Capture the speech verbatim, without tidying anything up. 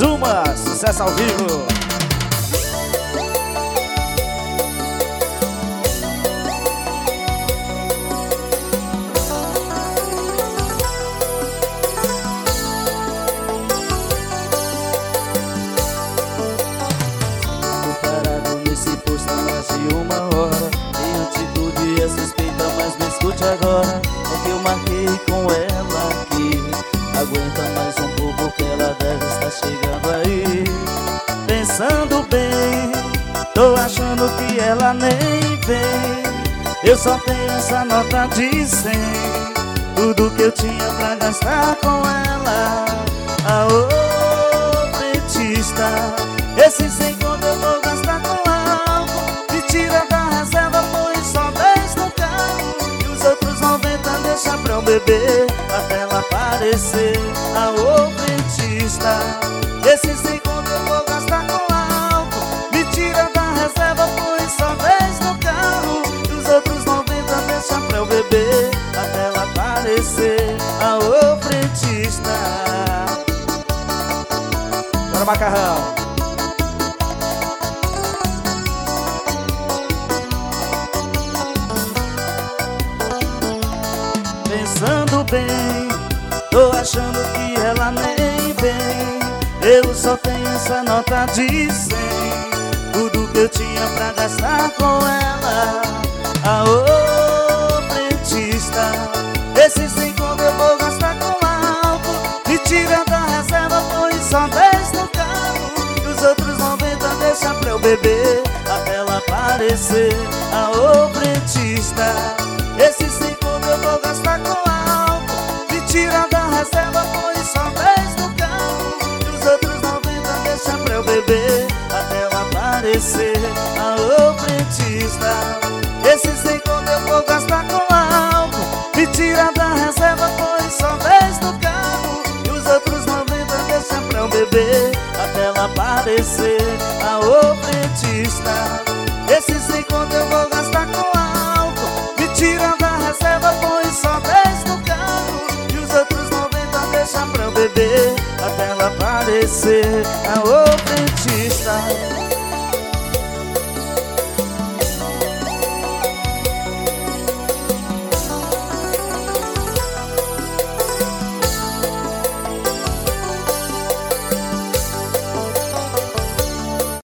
Mais uma, sucesso ao vivo. Agora é que eu marquei com ela aqui. Aguenta mais um pouco que ela deve estar chegando aí. Pensando bem, tô achando que ela nem vem. Eu só tenho essa nota de cem. Tudo que eu tinha pra gastar com ela. Aô, petista, esse cem quando eu vou gastar com álcool. Me tira da reserva, põe só dez no carro. Os outros noventa deixa pra eu beber até ela aparecer. Aô, petista, esse cem quando eu vou gastar com álcool. Me tira da reserva, põe só dez no carro. E os outros noventa deixa pra eu beber até ela aparecer. Aô, petista. Bora, macarrão. Pensando bem, tô achando que ela nem vem. Eu só tenho essa nota de cem. Tudo que eu tinha pra gastar com ela. Aô, petista, esse cem quando eu vou gastar com álcool. Me tira da reserva, põe só dez no carro. E os outros noventa deixa pra eu beber até ela aparecer. Aô, petista, esse cem quando eu vou gastar com álcool. Me tira da reserva, põe só dez no carro. E os outros noventa deixa pra eu beber até ela aparecer. Aô, petista, esse cem quando eu vou gastar com álcool. Me tira da reserva, põe só dez no carro. E os outros noventa deixa pra eu beber até ela aparecer. Aô, petista, esse cem quando eu vou gastar com álcool. Me tira da reserva, põe só dez no carro. E os outros noventa deixa pra eu beber até ela aparecer. Aô, petista.